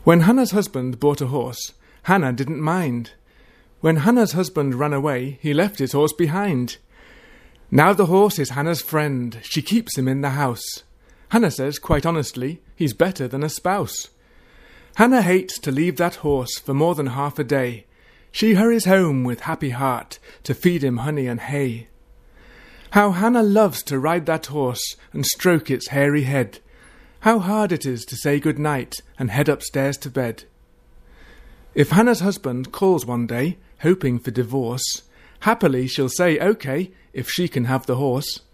When Hannah's husband bought a horse, Hannah didn't mind. When Hannah's husband ran away, he left his horse behind. Now the horse is Hannah's friend, she keeps him in the house. Hannah says, quite honestly, he's better than a spouse. Hannah hates to leave that horse for more than half a day. She hurries home with happy heart to feed him honey and hay. How Hannah loves to ride that horse and stroke its hairy head. How hard it is to say good night and head upstairs to bed. If Hannah's husband calls one day, hoping for divorce, happily she'll say okay if she can have the horse.